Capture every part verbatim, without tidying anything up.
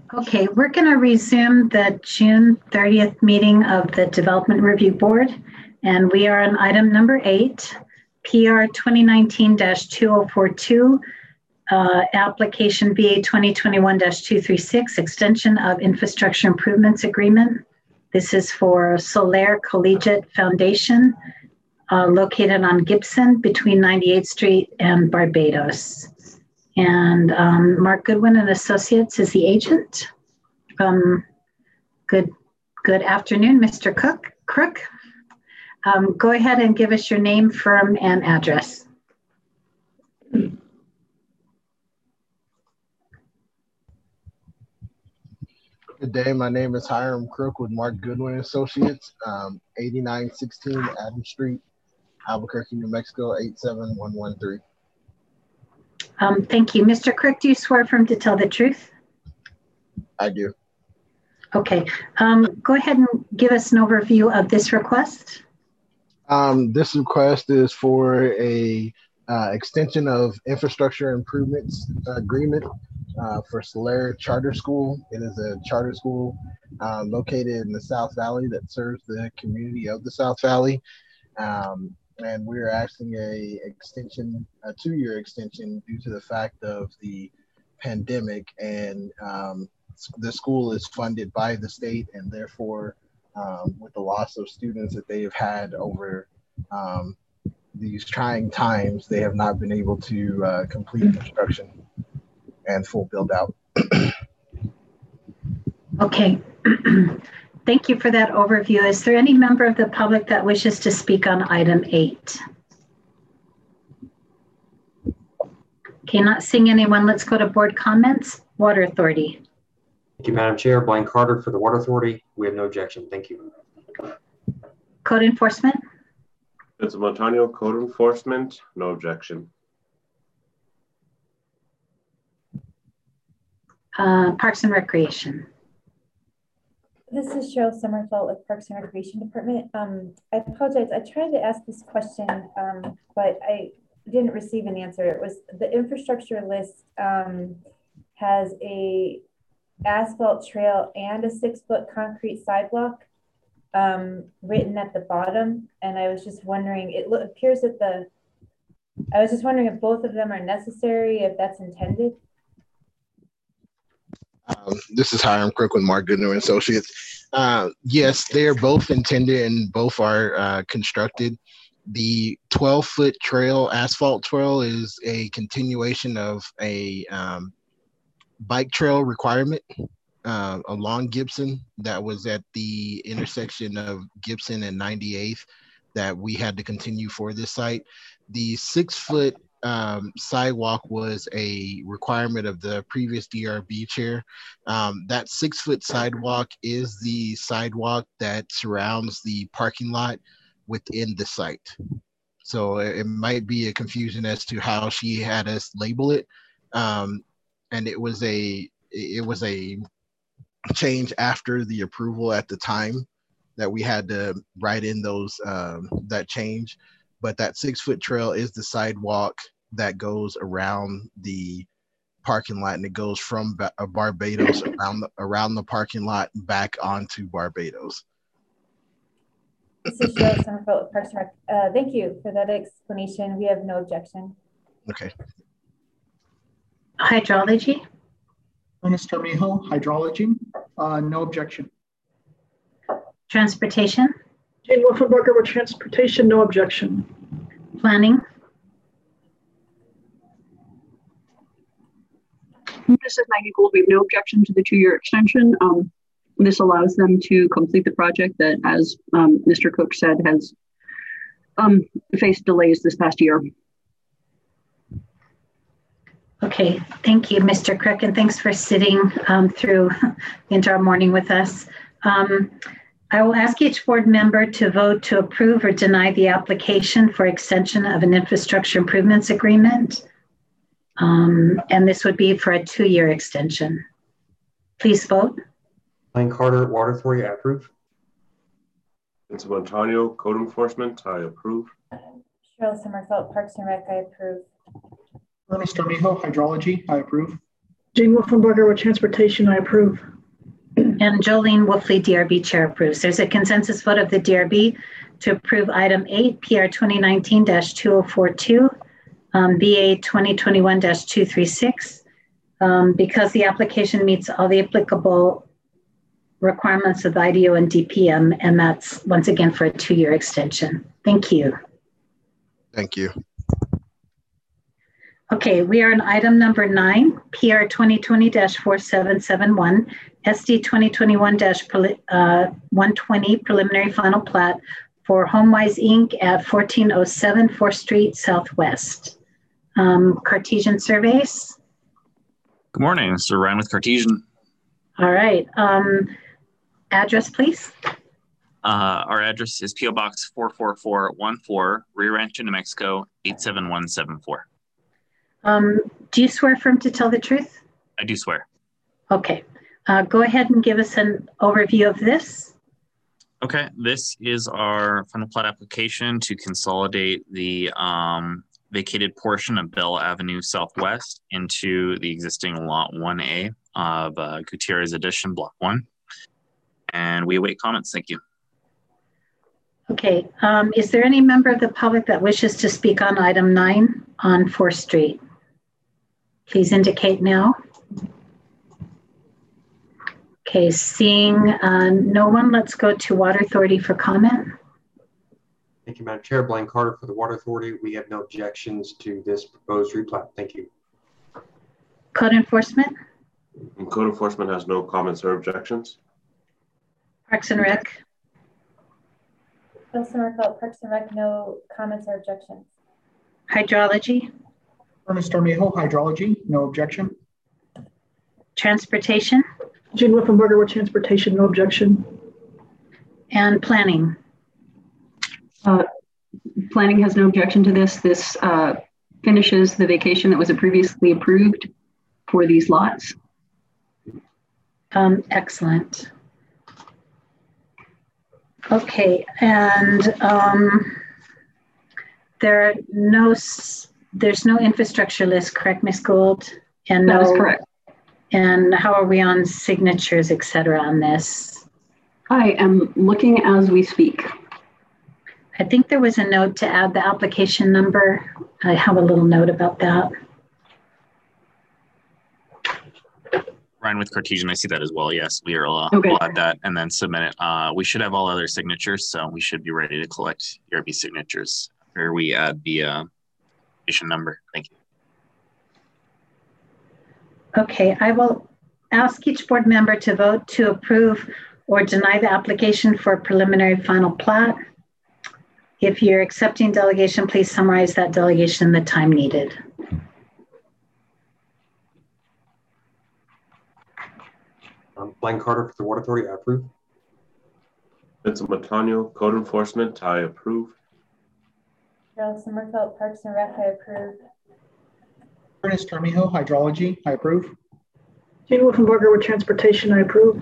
Okay, we're going to resume the June thirtieth meeting of the Development Review Board, and we are on item number eight, P R twenty nineteen dash two oh four two, uh, application V A twenty twenty-one dash two thirty-six, extension of infrastructure improvements agreement. This is for Solaire Collegiate Foundation, uh, located on Gibson between ninety-eighth Street and Barbados. And um, Mark Goodwin and Associates is the agent. Um, good, good afternoon, Mister Cook. Crook. Um, go ahead and give us your name, firm, and address. Good day. My name is Hiram Crook with Mark Goodwin Associates, um, eighty-nine sixteen Adams Street, Albuquerque, New Mexico, eight seven one one three. Um, thank you. Mister Crook, do you swear affirm to tell the truth? I do. Okay. Um, go ahead and give us an overview of this request. Um, this request is for a uh, extension of infrastructure improvements agreement uh, for Solaire Charter School. It is a charter school uh, located in the South Valley that serves the community of the South Valley. Um, and we're asking a extension, a two-year extension, due to the fact of the pandemic, and um, the school is funded by the state, and therefore um, with the loss of students that they have had over um, these trying times, they have not been able to uh, complete construction and full build out. Okay. Thank you for that overview. Is there any member of the public that wishes to speak on item eight? Okay, not seeing anyone. Let's go to board comments. Water Authority. Thank you, Madam Chair. Blaine Carter for the Water Authority. We have no objection. Thank you. Code Enforcement. Vincent Montano, Code Enforcement. No objection. Uh, Parks and Recreation. This is Cheryl Sommerfeld with Parks and Recreation Department. Um, I apologize. I tried to ask this question, um, but I didn't receive an answer. It was the infrastructure list um, has a asphalt trail and a six foot concrete sidewalk um, written at the bottom. And I was just wondering, it appears that the, I was just wondering if both of them are necessary, if that's intended. Um, this is Hiram Crook with Mark Goodwin Associates. Uh, yes, they are both intended and both are uh, constructed. The twelve foot trail, asphalt trail, is a continuation of a um, bike trail requirement uh, along Gibson that was at the intersection of Gibson and ninety-eighth that we had to continue for this site. The six foot Um, sidewalk was a requirement of the previous D R B chair. Um, that six foot sidewalk is the sidewalk that surrounds the parking lot within the site. So it, it might be a confusion as to how she had us label it. Um, and it was a, it was a change after the approval at the time that we had to write in those, um, that change. But that six foot trail is the sidewalk that goes around the parking lot, and it goes from ba- Barbados around the, around the parking lot back onto Barbados. This is Cheryl Sommerfeld with Parks and Rec. Uh, thank you for that explanation. We have no objection. Okay. Hydrology. Dennis Tomijo, Hydrology. Uh, no objection. Transportation. Jane Wolfenbarger with Transportation, no objection. Planning. This is Maggie Gould. We have no objection to the two-year extension. Um, this allows them to complete the project that, as um, Mister Cook said, has um, faced delays this past year. Okay, thank you, Mister Crook, and thanks for sitting um, through the entire morning with us. Um, I will ask each board member to vote to approve or deny the application for extension of an infrastructure improvements agreement. Um, and this would be for a two-year extension. Please vote. Blaine Carter, Water Authority, I approve. Vincent Montano, Code Enforcement, I approve. Cheryl Sommerfeld, Parks and Rec, I approve. Ernest Tomijo, Hydrology, I approve. Gene Wolfenbarger with Transportation, I approve. And Jolene Wolfley, D R B Chair, approves. There's a consensus vote of the D R B to approve item eight, P R twenty nineteen dash two oh four two, um, B A twenty twenty-one dash two thirty-six, um, because the application meets all the applicable requirements of I D O and D P M, and that's once again for a two-year extension. Thank you. Thank you. Okay, we are on item number nine, P R twenty twenty dash four seven seven one, S D twenty twenty-one dash one twenty preliminary final plat for HomeWise Incorporated at fourteen oh seven fourth Street Southwest. Um, Cartesian Surveys. Good morning, Mister Ryan with Cartesian. All right, um, address please. Uh, our address is P O Box four four four one four, Rio Rancho, New Mexico, eight seven one seven four. Um, do you swear firm to tell the truth? I do swear. Okay, uh, go ahead and give us an overview of this. Okay, this is our final plat application to consolidate the um, vacated portion of Bell Avenue Southwest into the existing Lot one A of uh, Gutierrez Addition, Block one. And we await comments. Thank you. Okay, um, is there any member of the public that wishes to speak on item nine on fourth Street? Please indicate now. Okay, seeing uh, no one, let's go to Water Authority for comment. Thank you, Madam Chair. Blaine Carter for the Water Authority. We have no objections to this proposed replat. Thank you. Code Enforcement? And Code Enforcement has no comments or objections. Parks and Rec? Bill Sommerfeld, Parks and Rec, no comments or objections. Hydrology? Ernest Armijo, Hydrology, no objection. Transportation? Gene Wolfenbarger with Transportation, no objection. And Planning? Uh, planning has no objection to this. This uh, finishes the vacation that was previously approved for these lots. Um, excellent. Okay, and um, there are no, there's no infrastructure list, correct, Miz Gould? And That no, is correct. And how are we on signatures, et cetera, on this? I am looking as we speak. I think there was a note to add the application number. I have a little note about that. Ryan with Cartesian, I see that as well. Yes, we are. Uh, Okay. We'll add that and then submit it. Uh, we should have all other signatures, so we should be ready to collect E R B signatures after we add the uh, application number. Thank you. Okay, I will ask each board member to vote to approve or deny the application for preliminary final plat. If you're accepting delegation, please summarize that delegation in the time needed. Um, Blaine Carter for the Water Authority, I approve. Vincent Montano, Code Enforcement, I approve. Bill Sommerfeld, Parks and Rec, I approve. Ernest Armijo, Hydrology, I approve. Gene Wolfenbarger with Transportation, I approve.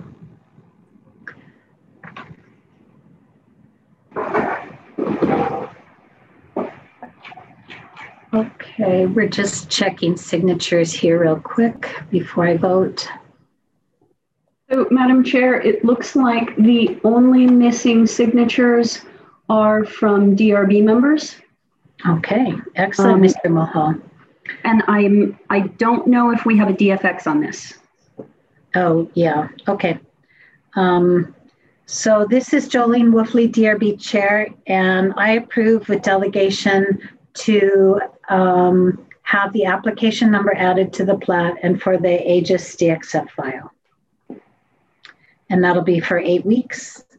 Okay, we're just checking signatures here real quick before I vote. So, Madam Chair, it looks like the only missing signatures are from D R B members. Okay, excellent, Um, Mister Mulhall. And I'm, I don't know if we have a D F X on this. Oh, yeah, okay. Um, so this is Jolene Wolfley, D R B Chair, and I approve with delegation to um, have the application number added to the plat and for the Aegis D X F file. And that'll be for eight weeks.